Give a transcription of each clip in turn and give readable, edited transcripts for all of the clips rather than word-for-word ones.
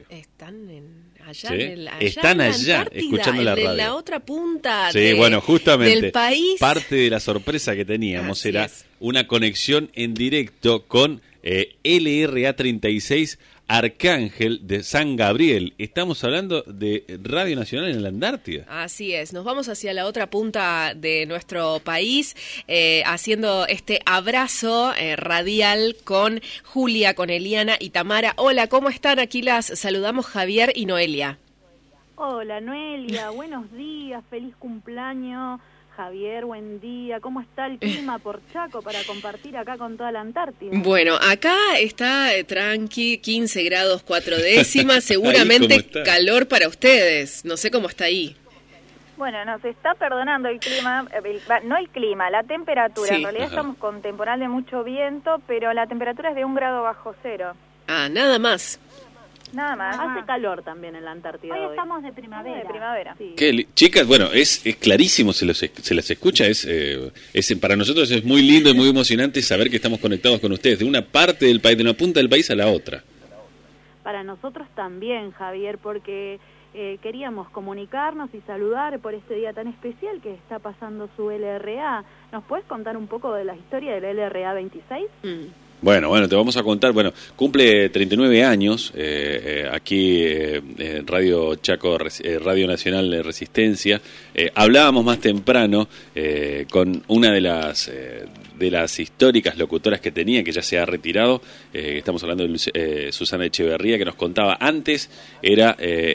Están allá, ¿Sí? allá Están en allá, Antártida, escuchando la radio. En la otra punta Sí, bueno, justamente, del país. parte de la sorpresa que teníamos Así era es. una conexión en directo con LRA 36 Arcángel de San Gabriel. Estamos hablando de Radio Nacional en la Antártida. Así es, nos vamos hacia la otra punta de nuestro país, haciendo este abrazo radial con Julia, con Eliana y Tamara. Hola, ¿cómo están? Aquí las saludamos Javier y Noelia. Hola Noelia, buenos días, feliz cumpleaños. Javier, buen día. ¿Cómo está el clima por Chaco para compartir acá con toda la Antártida? Bueno, acá está tranqui, 15 grados 4 décimas, seguramente calor para ustedes. No sé cómo está ahí. Bueno, nos está perdonando el clima, la temperatura. Sí. En realidad estamos con temporal de mucho viento, pero la temperatura es de 1 grado bajo cero. Ah, nada más. Nada más. Hace calor también en la Antártida hoy. Estamos de primavera. De primavera. Sí. Chicas, bueno, es clarísimo, se las escucha, para nosotros es muy lindo y muy emocionante saber que estamos conectados con ustedes, de una parte del país, de una punta del país a la otra. Para nosotros también, Javier, porque queríamos comunicarnos y saludar por este día tan especial que está pasando su LRA. ¿Nos puedes contar un poco de la historia del LRA 26? Bueno, te vamos a contar. Bueno, cumple 39 años aquí Radio Chaco, Radio Nacional de Resistencia. Hablábamos más temprano con una de las históricas locutoras que tenía, que ya se ha retirado. Estamos hablando de Susana Echeverría, que nos contaba antes era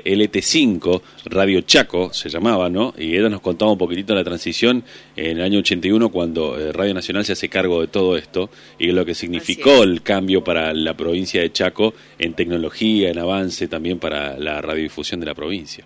LT5, Radio Chaco se llamaba, ¿no? Y ella nos contaba un poquitito la transición en el año 81 cuando Radio Nacional se hace cargo de todo esto y lo que significó el cambio para la provincia de Chaco en tecnología, en avance, también para la radiodifusión de la provincia.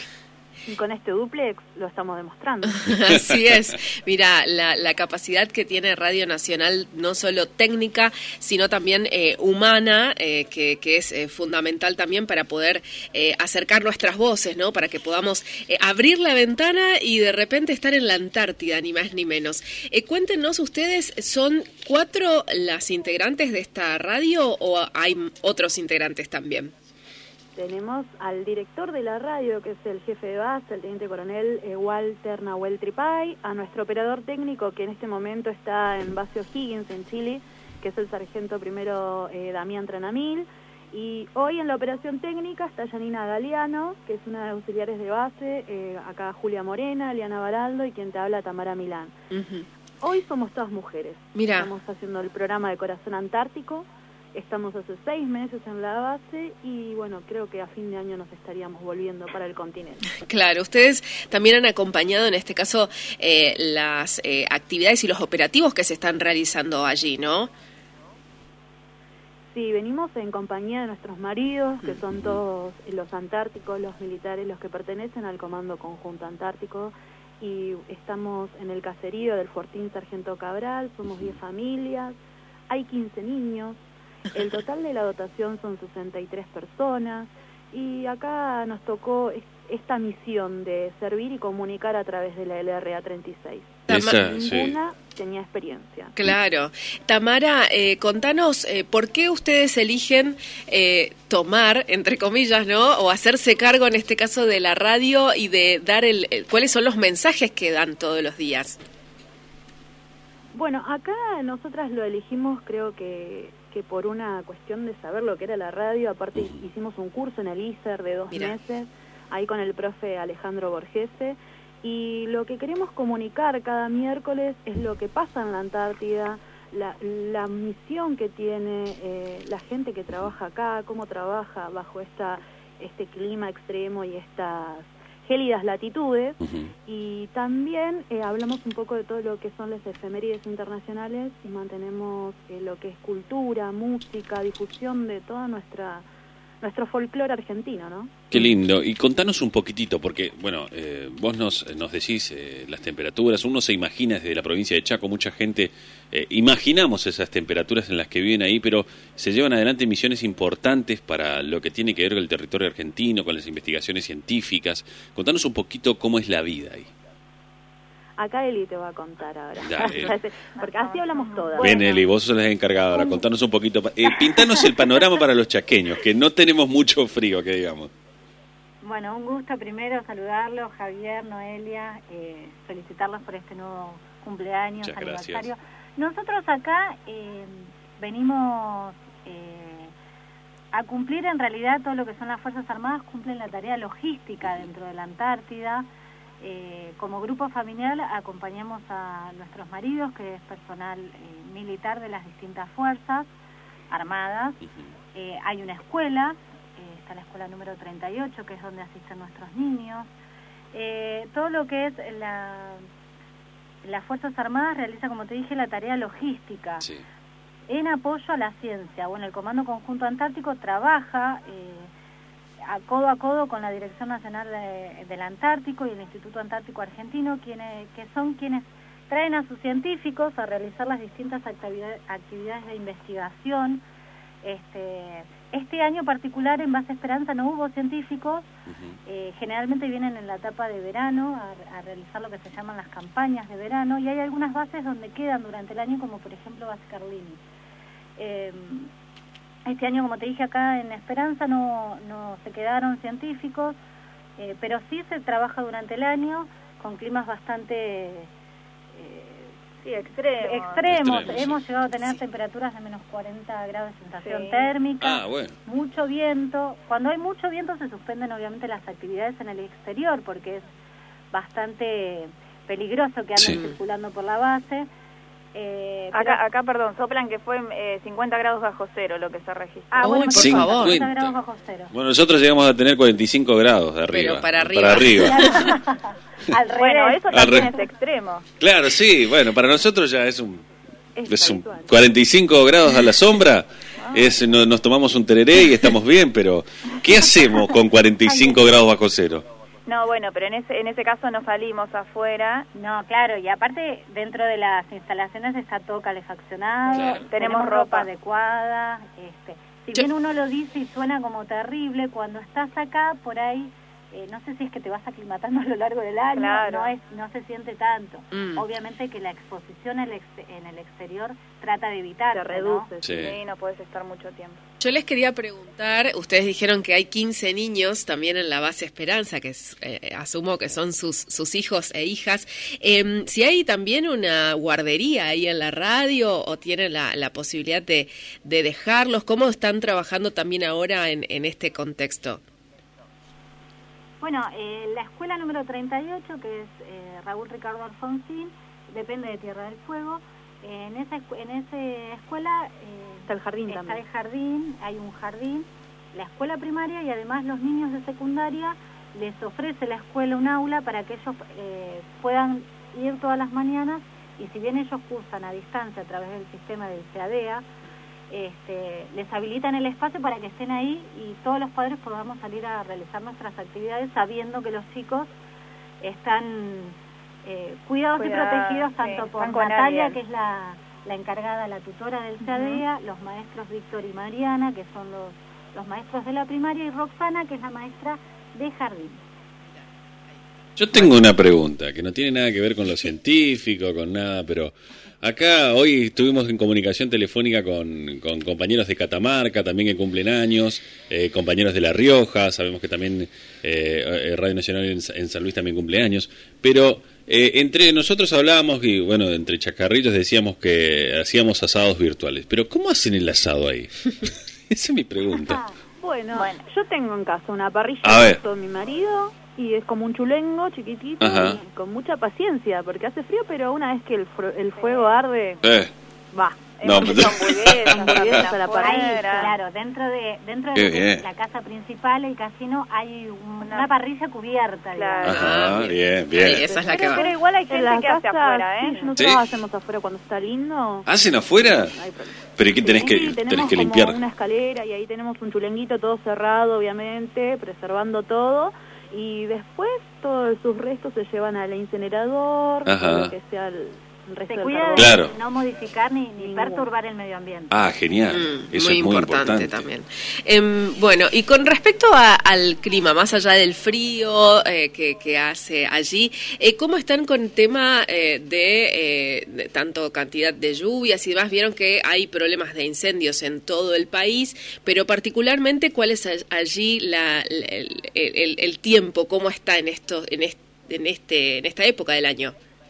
Y con este dúplex lo estamos demostrando. Así es. Mira, la capacidad que tiene Radio Nacional, no solo técnica, sino también humana, que es fundamental también para poder acercar nuestras voces, ¿no? Para que podamos abrir la ventana y de repente estar en la Antártida, ni más ni menos. Cuéntenos ustedes, ¿son 4 las integrantes de esta radio o hay otros integrantes también? Tenemos al director de la radio, que es el jefe de base, el teniente coronel Walter Nahuel Tripay, a nuestro operador técnico, que en este momento está en base O'Higgins, en Chile, que es el sargento primero Damián Tranamil, y hoy en la operación técnica está Janina Galeano, que es una de las auxiliares de base, acá Julia Morena, Eliana Baraldo y quien te habla Tamara Milán. Hoy somos todas mujeres. Mirá. Estamos haciendo el programa de Corazón Antártico. Estamos hace 6 meses en la base y bueno, creo que a fin de año nos estaríamos volviendo para el continente. Claro, ustedes también han acompañado en este caso las actividades y los operativos que se están realizando allí, ¿no? Sí, venimos en compañía de nuestros maridos, que son todos los antárticos, los militares, los que pertenecen al Comando Conjunto Antártico, y estamos en el caserío del Fortín Sargento Cabral, somos 10 familias, hay 15 niños. El total de la dotación son 63 personas y acá nos tocó esta misión de servir y comunicar a través de la LRA 36. Ninguna tenía experiencia. Claro. Tamara, contanos, ¿por qué ustedes eligen tomar, entre comillas, ¿no? O hacerse cargo, en este caso, de la radio y de dar cuáles son los mensajes que dan todos los días? Bueno, acá nosotras lo elegimos, creo que por una cuestión de saber lo que era la radio. Aparte hicimos un curso en el ISER de 2 meses, ahí con el profe Alejandro Borgese, y lo que queremos comunicar cada miércoles es lo que pasa en la Antártida, la misión que tiene la gente que trabaja acá, cómo trabaja bajo este clima extremo y estas gélidas latitudes, y también hablamos un poco de todo lo que son las efemérides internacionales y mantenemos lo que es cultura, música, difusión de toda nuestro folclore argentino, ¿no? Qué lindo. Y contanos un poquitito, porque, bueno, vos nos decís las temperaturas, uno se imagina desde la provincia de Chaco, mucha gente, imaginamos esas temperaturas en las que viven ahí, pero se llevan adelante misiones importantes para lo que tiene que ver con el territorio argentino, con las investigaciones científicas. Contanos un poquito cómo es la vida ahí. Acá Eli te va a contar ahora. Ya, porque así hablamos todas. Ven, Eli, vos sos la encargada ahora, contanos un poquito. Pintanos el panorama para los chaqueños, que no tenemos mucho frío, que digamos. Bueno, un gusto primero saludarlos, Javier, Noelia, felicitarlos por este nuevo cumpleaños, muchas aniversario. Gracias. Nosotros acá venimos a cumplir en realidad todo lo que son las Fuerzas Armadas, cumplen la tarea logística dentro de la Antártida. Como grupo familiar acompañamos a nuestros maridos, que es personal militar de las distintas fuerzas armadas. Hay una escuela, está la escuela número 38, que es donde asisten nuestros niños. Todo lo que es las Fuerzas Armadas realiza, como te dije, la tarea logística. Sí. En apoyo a la ciencia. Bueno, el Comando Conjunto Antártico trabaja codo a codo con la Dirección Nacional del Antártico y el Instituto Antártico Argentino, que son quienes traen a sus científicos a realizar las distintas actividades de investigación. Este año particular en Base Esperanza no hubo científicos, generalmente vienen en la etapa de verano a realizar lo que se llaman las campañas de verano, y hay algunas bases donde quedan durante el año, como por ejemplo Base Carlini. Este año, como te dije, acá en Esperanza no se quedaron científicos, pero sí se trabaja durante el año con climas bastante extremos. Hemos llegado a tener temperaturas de menos 40 grados de sensación térmica, mucho viento. Cuando hay mucho viento se suspenden obviamente las actividades en el exterior, porque es bastante peligroso que anden circulando por la base. Acá, perdón, soplan que fue 50 grados bajo cero lo que se registró. Bueno, por favor. 50 grados bajo cero. Bueno, nosotros llegamos a tener 45 grados de arriba. Pero para arriba. Para arriba. Bueno, eso también es extremo. Claro, sí, bueno, para nosotros ya es un 45 grados a la sombra. Nos tomamos un tereré y estamos bien, pero ¿qué hacemos con 45 grados bajo cero? No, bueno, pero en ese caso no salimos afuera. No, claro, y aparte dentro de las instalaciones está todo calefaccionado, tenemos ropa adecuada. Si bien uno lo dice y suena como terrible, cuando estás acá, por ahí, no sé si es que te vas aclimatando a lo largo del año, no se siente tanto. Obviamente que la exposición en el exterior trata de evitar. Se reduce, ¿no? No puedes estar mucho tiempo. Yo les quería preguntar, ustedes dijeron que hay 15 niños también en la Base Esperanza, que asumo que son sus hijos e hijas. Si hay también una guardería ahí en la radio o tienen la posibilidad de dejarlos, ¿cómo están trabajando también ahora en este contexto? Bueno, la escuela número 38, que es Raúl Ricardo Alfonsín, depende de Tierra del Fuego. En esa escuela está el jardín también. Está el jardín, hay un jardín, la escuela primaria, y además los niños de secundaria les ofrece la escuela un aula para que ellos puedan ir todas las mañanas, y si bien ellos cursan a distancia a través del sistema del CADEA, les habilitan el espacio para que estén ahí y todos los padres podamos salir a realizar nuestras actividades sabiendo que los chicos están cuidados y protegidos tanto por Natalia, que es la encargada, la tutora del CADEA, los maestros Víctor y Mariana, que son los maestros de la primaria, y Roxana, que es la maestra de jardín. Yo tengo una pregunta que no tiene nada que ver con lo científico, con nada, pero acá hoy estuvimos en comunicación telefónica con compañeros de Catamarca, también que cumplen años, compañeros de La Rioja, sabemos que también Radio Nacional en San Luis también cumple años, pero entre nosotros hablábamos y bueno, entre chacarritos decíamos que hacíamos asados virtuales, pero ¿cómo hacen el asado ahí? Esa es mi pregunta. Bueno, yo tengo en casa una parrilla de mi marido, y es como un chulengo chiquitito, y con mucha paciencia, porque hace frío, pero una vez que el fuego arde, va. No, hamburguesas a la parrilla. Claro, dentro de la casa principal, el casino, hay una parrilla cubierta. Claro. Ajá, bien. Esa es la que va. Pero igual hay gente que hace afuera, ¿eh? Sí, nosotros hacemos afuera cuando está lindo. ¿Hacen afuera? Pero ¿qué tenés que limpiar? Tenemos una escalera y ahí tenemos un chulenguito todo cerrado, obviamente, preservando todo. Y después todos sus restos se llevan al incinerador, lo que sea se cuida de claro. no modificar ni perturbar el medio ambiente. Ah, genial. Eso muy es muy importante también. Bueno, y con respecto al clima, más allá del frío que hace allí, ¿cómo están con el tema de tanto cantidad de lluvias y demás? Vieron que hay problemas de incendios en todo el país, pero particularmente, ¿cuál es allí el tiempo? ¿Cómo está en esta época del año?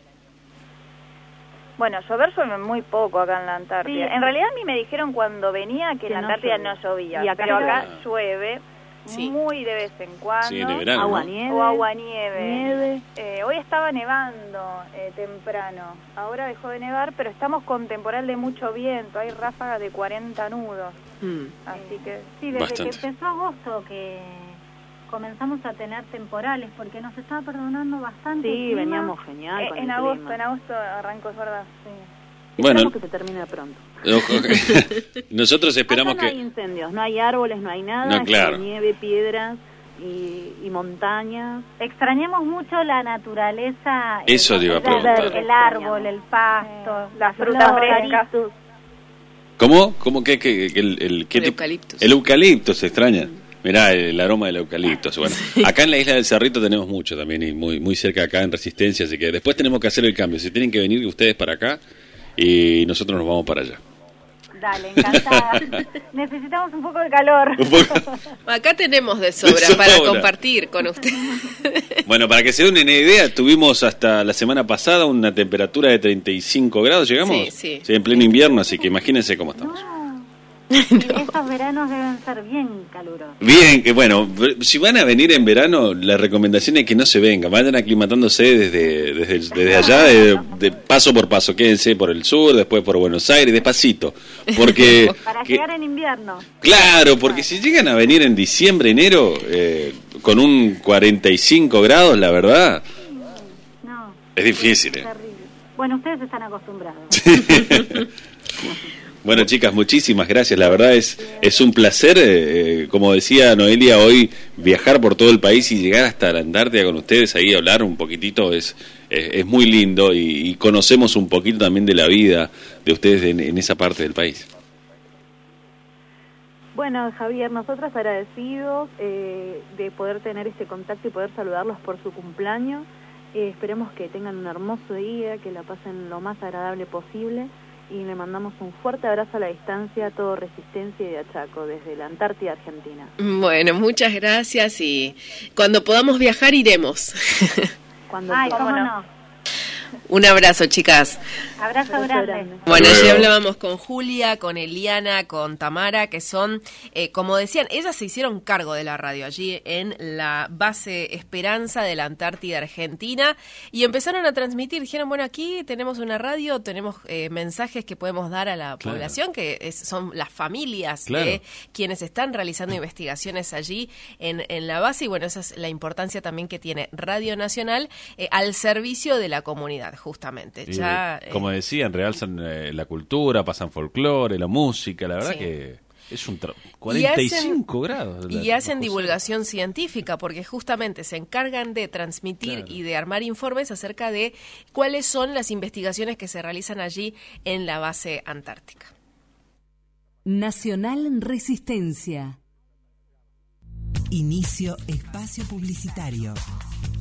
Bueno, llover llueve muy poco acá en la Antártida. Sí. En realidad a mí me dijeron cuando venía que en la Antártida no llovía, pero acá llueve muy de vez en cuando. Sí, en verano, agua-nieve. O agua-nieve. Hoy estaba nevando temprano, ahora dejó de nevar, pero estamos con temporal de mucho viento, hay ráfagas de 40 nudos. Así que sí, desde bastante. que empezó agosto que comenzamos a tener temporales, porque nos estaba perdonando bastante. Sí, veníamos genial con en el agosto, clima. en agosto arrancó, es verdad. Sí. Bueno, Esperamos que se termine pronto. Nosotros esperamos Acá no hay incendios, no hay árboles, no hay nada, No, claro. hay nieve, piedras y montañas. Extrañamos mucho la naturaleza. Eso te iba a preguntar. El árbol, el pasto, las frutas frescas. ¿Cómo que el eucaliptus. El eucalipto se extraña. Mirá, el aroma del eucalipto. Bueno, acá en la isla del Cerrito tenemos mucho también y muy cerca acá en Resistencia, así que después tenemos que hacer el cambio. Si tienen que venir ustedes para acá y nosotros nos vamos para allá. Dale, encantada. Necesitamos un poco de calor. Acá tenemos de sobra para compartir con ustedes. Bueno, para que se den una idea, tuvimos hasta la semana pasada una temperatura de 35 grados, ¿llegamos? Sí. En pleno invierno, así que imagínense cómo estamos. Estos veranos deben ser bien calurosos. Bien, que bueno, si van a venir en verano, la recomendación es que no se vengan, vayan aclimatándose desde allá, de paso por paso, quédense por el sur, después por Buenos Aires, despacito, porque... Para llegar en invierno. Claro, porque si llegan a venir en diciembre, enero, con un 45 grados, la verdad, No, es difícil. terrible. Bueno, ustedes están acostumbrados. Bueno, chicas, muchísimas gracias. La verdad es un placer, como decía Noelia, hoy viajar por todo el país y llegar hasta la Antártida con ustedes, ahí hablar un poquitito, es muy lindo y conocemos un poquito también de la vida de ustedes en esa parte del país. Bueno, Javier, nosotros agradecidos de poder tener este contacto y poder saludarlos por su cumpleaños. Esperemos que tengan un hermoso día, que la pasen lo más agradable posible. Y le mandamos un fuerte abrazo a la distancia a todo Resistencia y de Achaco, desde la Antártida Argentina. Bueno, muchas gracias y cuando podamos viajar iremos. ¿Cómo no? Un abrazo, chicas. Abrazo grande. Bueno, allí hablábamos con Julia, con Eliana, con Tamara, que son, como decían, ellas se hicieron cargo de la radio allí en la base Esperanza de la Antártida Argentina y empezaron a transmitir. Dijeron, bueno, aquí tenemos una radio, tenemos mensajes que podemos dar a la población, que son las familias de quienes están realizando investigaciones allí en la base. Y bueno, esa es la importancia también que tiene Radio Nacional al servicio de la comunidad, justamente. Ya, como decían, realzan la cultura, pasan folclore, la música, la verdad que es un 45 grados. Y hacen divulgación científica, porque justamente se encargan de transmitir y de armar informes acerca de cuáles son las investigaciones que se realizan allí en la base antártica. Nacional Resistencia. Inicio espacio publicitario.